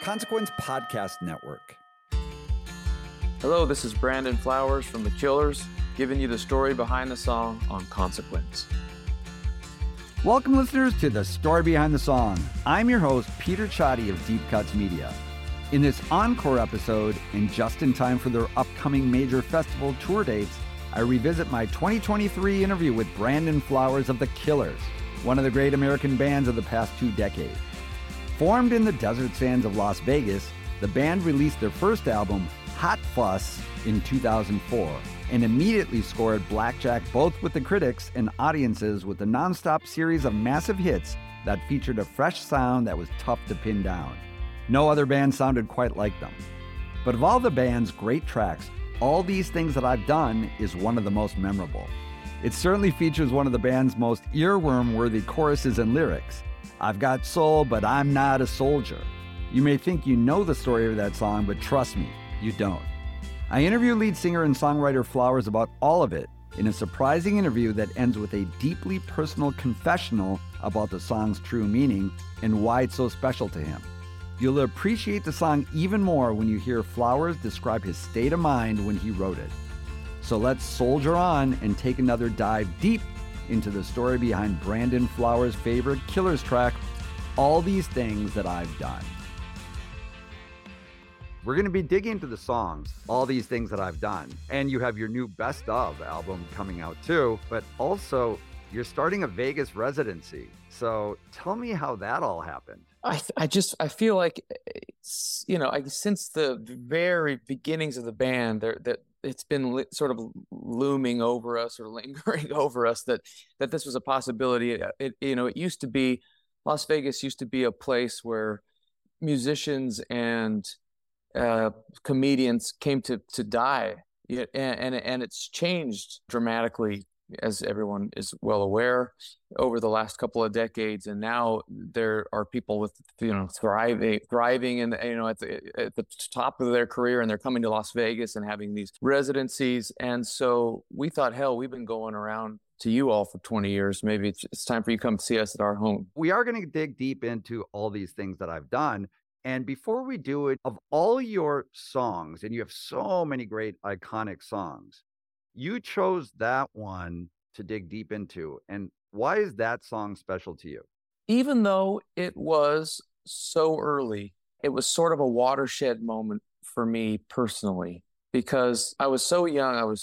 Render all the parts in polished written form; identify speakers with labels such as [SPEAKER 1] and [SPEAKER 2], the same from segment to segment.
[SPEAKER 1] Consequence Podcast Network.
[SPEAKER 2] Hello, this is Brandon Flowers from The Killers, giving you the story behind the song on Consequence.
[SPEAKER 1] Welcome, listeners, to The Story Behind the Song. I'm your host, Peter Chotti of Deep Cuts Media. In this encore episode, and just in time for their upcoming major festival tour dates, I revisit my 2023 interview with Brandon Flowers of The Killers, one of the great American bands of the past 2 decades. Formed in the desert sands of Las Vegas, the band released their first album, Hot Fuss, in 2004, and immediately scored blackjack both with the critics and audiences with a nonstop series of massive hits that featured a fresh sound that was tough to pin down. No other band sounded quite like them. But of all the band's great tracks, All These Things That I've Done is one of the most memorable. It certainly features one of the band's most earworm-worthy choruses and lyrics. I've got soul, but I'm not a soldier. You may think you know the story of that song, but trust me, you don't. I interview lead singer and songwriter Flowers about all of it in a surprising interview that ends with a deeply personal confessional about the song's true meaning and why it's so special to him. You'll appreciate the song even more when you hear Flowers describe his state of mind when he wrote it. So let's soldier on and take another dive deep into the story behind Brandon Flowers' favorite Killers track, All These Things That I've Done. We're going to be digging into the songs, All These Things That I've Done. And you have your new Best Of album coming out too, but also you're starting a Vegas residency. So tell me how that all happened.
[SPEAKER 2] I feel like, since the very beginnings of the band, that it's been sort of looming over us or lingering over us that this was a possibility. It used to be, Las Vegas used to be a place where musicians and comedians came to die, and it's changed dramatically, as everyone is well aware, over the last couple of decades. And now there are people with thriving and at the top of their career, and they're coming to Las Vegas and having these residencies. And so we thought, hell, we've been going around to you all for 20 years. Maybe it's time for you to come see us at our home.
[SPEAKER 1] We are going to dig deep into All These Things That I've Done. And before we do it, of all your songs, and you have so many great iconic songs, you chose that one to dig deep into. And why is that song special to you?
[SPEAKER 2] Even though it was so early, it was sort of a watershed moment for me personally, because I was so young. I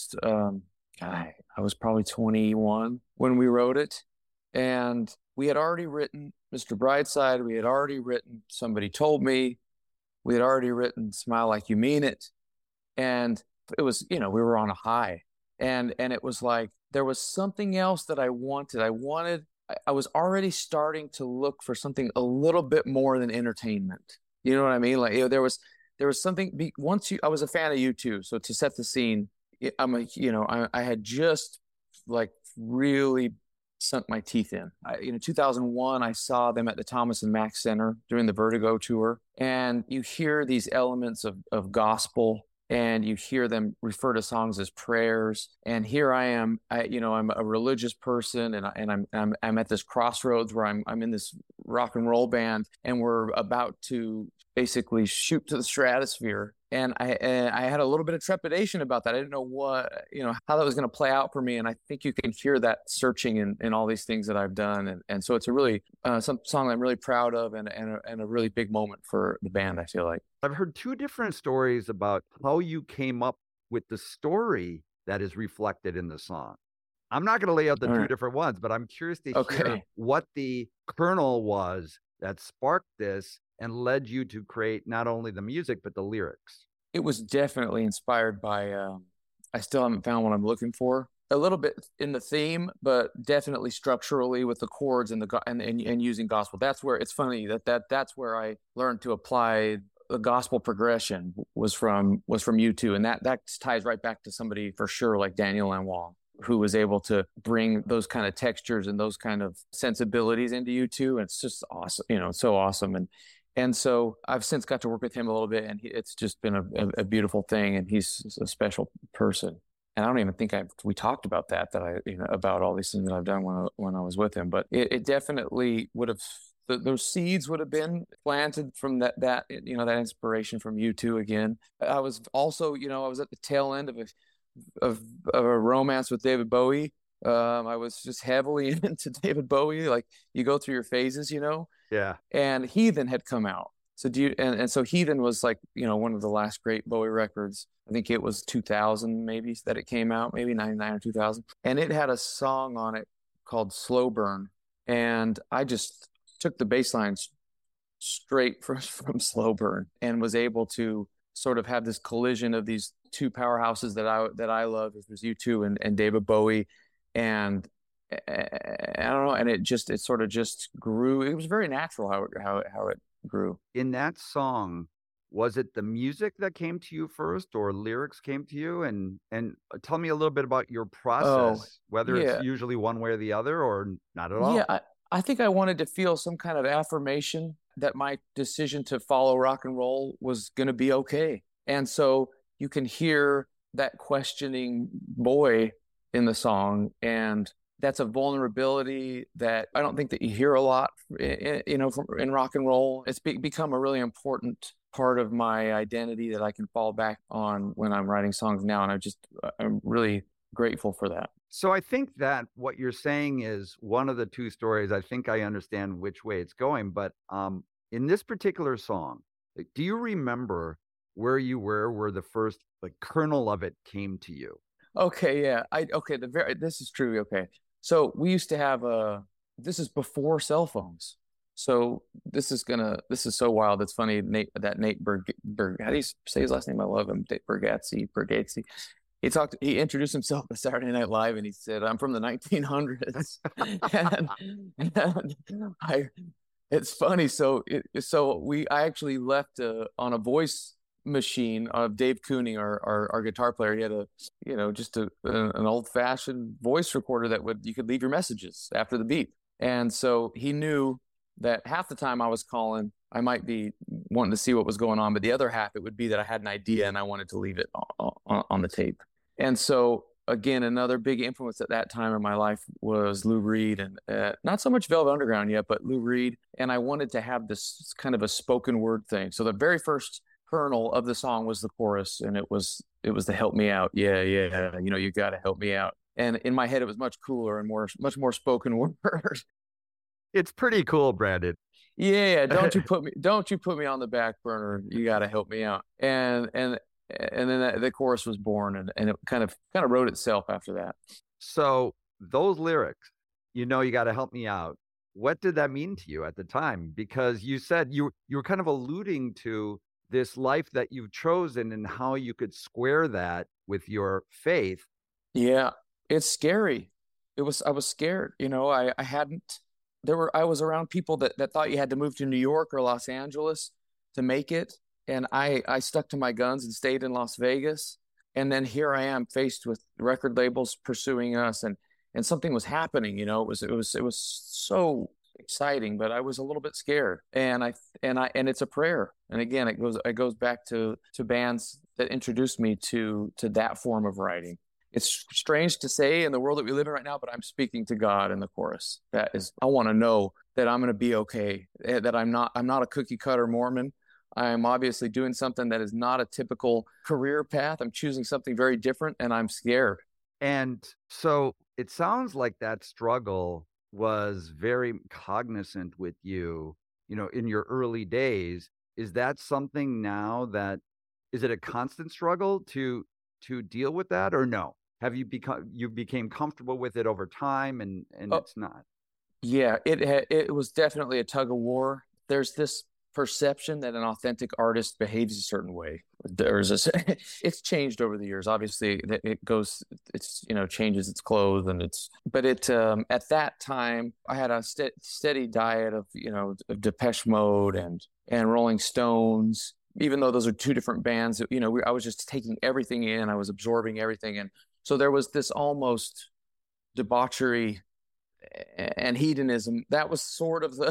[SPEAKER 2] was probably 21 when we wrote it. And we had already written Mr. Brightside. We had already written Somebody Told Me. We had already written Smile Like You Mean It. And it was, we were on a high. And it was like, there was something else that I wanted. I was already starting to look for something a little bit more than entertainment. You know what I mean? Like, there was something, I was a fan of U2. So to set the scene, I had just like really sunk my teeth in. In 2001, I saw them at the Thomas and Mack Center during the Vertigo tour. And you hear these elements of gospel, and you hear them refer to songs as prayers. And here I am, I'm a religious person, and I'm at this crossroads where I'm in this rock and roll band, and we're about to basically shoot to the stratosphere. And I had a little bit of trepidation about that. I didn't know how that was going to play out for me. And I think you can hear that searching in all these things that I've done. And so it's a really some song I'm really proud of, and a really big moment for the band, I feel like.
[SPEAKER 1] I've heard 2 different stories about how you came up with the story that is reflected in the song. I'm not going to lay out the 2 different ones, but I'm curious to hear what the kernel was that sparked this and led you to create not only the music, but the lyrics.
[SPEAKER 2] It was definitely inspired by, I still haven't found what I'm looking for. A little bit in the theme, but definitely structurally with the chords and and using gospel. That's where it's funny that's where I learned to apply the gospel progression was from U2. And that ties right back to somebody for sure like Daniel Lanois, who was able to bring those kind of textures and those kind of sensibilities into U2. And it's just awesome, so awesome. And so I've since got to work with him a little bit, and it's just been a beautiful thing. And he's a special person. And I don't even think we talked about that about all these things that I've done when I was with him. But it definitely would have those seeds would have been planted from that inspiration from U2 again. I was also, I was at the tail end of a romance with David Bowie. I was just heavily into David Bowie. Like, you go through your phases.
[SPEAKER 1] Yeah.
[SPEAKER 2] And Heathen had come out. So so Heathen was like, one of the last great Bowie records. I think it was 2000 maybe that it came out, maybe 99 or 2000. And it had a song on it called Slow Burn. And I just took the bass lines straight from Slow Burn and was able to sort of have this collision of these two powerhouses that I love. It was U2 and David Bowie. And I don't know, and it sort of just grew. It was very natural how it grew.
[SPEAKER 1] In that song, was it the music that came to you first, or lyrics came to you? And tell me a little bit about your process, whether it's usually one way or the other, or not at all.
[SPEAKER 2] Yeah, I think I wanted to feel some kind of affirmation that my decision to follow rock and roll was going to be okay. And so you can hear that questioning boy in the song, and that's a vulnerability that I don't think that you hear a lot, in rock and roll. It's become a really important part of my identity that I can fall back on when I'm writing songs now. And I'm really grateful for that.
[SPEAKER 1] So I think that what you're saying is one of the two stories. I think I understand which way it's going, but in this particular song, do you remember where you were, where the first kernel of it came to you?
[SPEAKER 2] Okay, yeah. This is true. Okay. So we used to have this is before cell phones. So this is so wild. It's funny. Nate how do you say his last name? I love him. Bargatze. He introduced himself to Saturday Night Live, and he said, "I'm from the 1900s." It's funny. I actually left on a voice machine of Dave Cooney, our guitar player. He had just an old-fashioned voice recorder that you could leave your messages after the beep. And so he knew that half the time I was calling, I might be wanting to see what was going on, but the other half, it would be that I had an idea and I wanted to leave it on the tape. And so again, another big influence at that time in my life was Lou Reed, and not so much Velvet Underground yet, but Lou Reed. And I wanted to have this kind of a spoken word thing. So the very first kernel of the song was the chorus, and it was the "help me out." Yeah, you got to help me out. And in my head, it was much cooler and much more spoken word.
[SPEAKER 1] It's pretty cool, Brandon.
[SPEAKER 2] Yeah, don't you put me on the back burner. You got to help me out. And then the chorus was born, and it kind of wrote itself after that.
[SPEAKER 1] So those lyrics, you got to help me out. What did that mean to you at the time? Because you said you were kind of alluding to this life that you've chosen and how you could square that with your faith.
[SPEAKER 2] Yeah, it's scary. I was scared. I was around people that thought you had to move to New York or Los Angeles to make it. And I stuck to my guns and stayed in Las Vegas. And then here I am faced with record labels pursuing us, and something was happening. It was so exciting, but I was a little bit scared. And it's a prayer. And again, it goes back to bands that introduced me to that form of writing. It's strange to say in the world that we live in right now, but I'm speaking to God in the chorus. That is, I want to know that I'm going to be okay, that I'm not a cookie cutter Mormon. I'm obviously doing something that is not a typical career path. I'm choosing something very different, and I'm scared.
[SPEAKER 1] And so it sounds like that struggle was very cognizant with you, in your early days. Is that something now is it a constant struggle to deal with that, or no? Have you became comfortable with it over time, and it's not? Yeah,
[SPEAKER 2] it was definitely a tug of war. There's this perception that an authentic artist behaves a certain way. It's changed over the years. Obviously, changes its clothes, but at that time, I had a steady diet of Depeche Mode and Rolling Stones. Even though those are two different bands, I was just taking everything in. I was absorbing everything, and so there was this almost debauchery and hedonism. That was sort of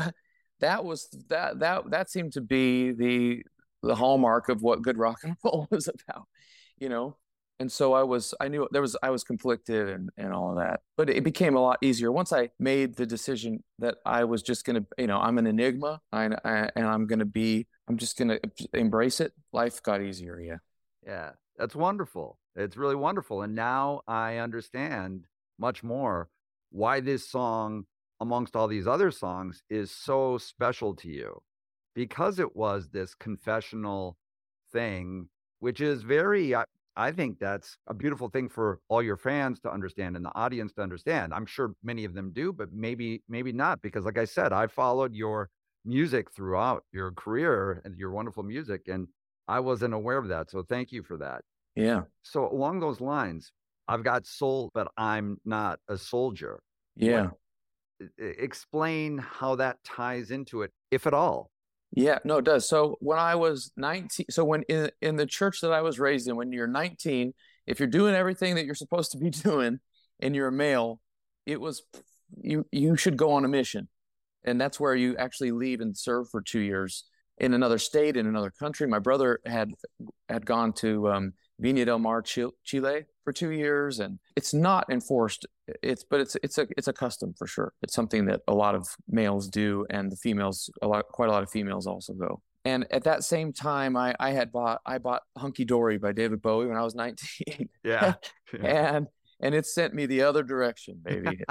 [SPEAKER 2] that seemed to be the hallmark of what good rock and roll was about, And so I was conflicted and all of that, but it became a lot easier once I made the decision that I was just going to, I'm an enigma, and I'm just going to embrace it. Life got easier. Yeah.
[SPEAKER 1] Yeah, that's wonderful. It's really wonderful. And now I understand much more why this song, amongst all these other songs, is so special to you, because it was this confessional thing, which is very, I think that's a beautiful thing for all your fans to understand and the audience to understand. I'm sure many of them do, but maybe not, because like I said, I followed your music throughout your career and your wonderful music, and I wasn't aware of that. So thank you for that.
[SPEAKER 2] Yeah.
[SPEAKER 1] So along those lines, I've got soul, but I'm not a soldier.
[SPEAKER 2] Yeah.
[SPEAKER 1] Explain how that ties into it, if at all.
[SPEAKER 2] Yeah, no, it does. So when I was 19, so when in the church that I was raised in, when you're 19, if you're doing everything that you're supposed to be doing and you're a male, it was you should go on a mission. And that's where you actually leave and serve for 2 years in another state, in another country. My brother had gone to Viña del Mar, Chile for 2 years, and it's not enforced. It's a custom for sure. It's something that a lot of males do, and the females, quite a lot of females also go. And at that same time, I bought Hunky Dory by David Bowie when I was 19.
[SPEAKER 1] Yeah.
[SPEAKER 2] and it sent me the other direction, baby.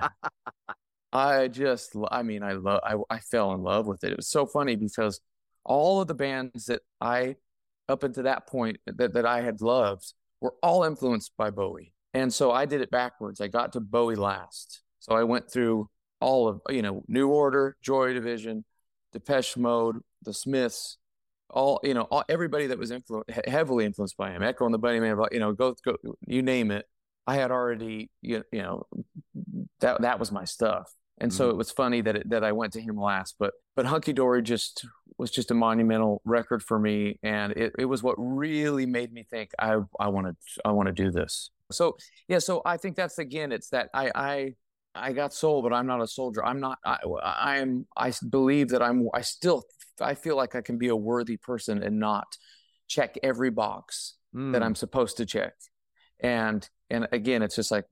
[SPEAKER 2] I fell in love with it. It was so funny because all of the bands that up until that point that I had loved were all influenced by Bowie. And so I did it backwards. I got to Bowie last. So I went through all of, New Order, Joy Division, Depeche Mode, The Smiths, everybody that was heavily influenced by him. Echo and the Bunnymen, go, you name it. I had already, that was my stuff. And so it was funny that I went to him last, but Hunky Dory was just a monumental record for me, and it was what really made me think I want to do this. So yeah, so I think that's, again, it's that I got soul, but I'm not a soldier. I'm not. I believe that I feel like I can be a worthy person and not check every box that I'm supposed to check. And again, it's just like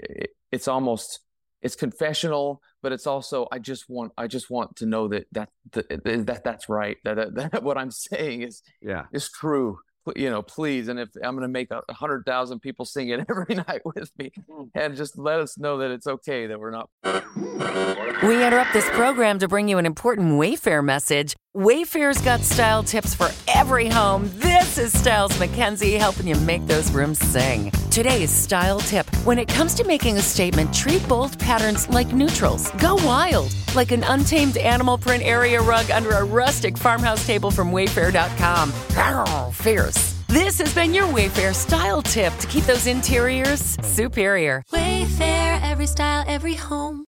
[SPEAKER 2] it's confessional, but it's also I just want to know that's right. That what I'm saying is true. Please. And if I'm going to make 100,000 people sing it every night with me, and just let us know that it's okay, that we're not.
[SPEAKER 3] We interrupt this program to bring you an important Wayfair message. Wayfair's got style tips for every home. This is Styles McKenzie helping you make those rooms sing. Today's style tip: when it comes to making a statement, treat bold patterns like neutrals. Go wild, like an untamed animal print area rug under a rustic farmhouse table from Wayfair.com. Fierce. This has been your Wayfair style tip to keep those interiors superior.
[SPEAKER 4] Wayfair, every style, every home.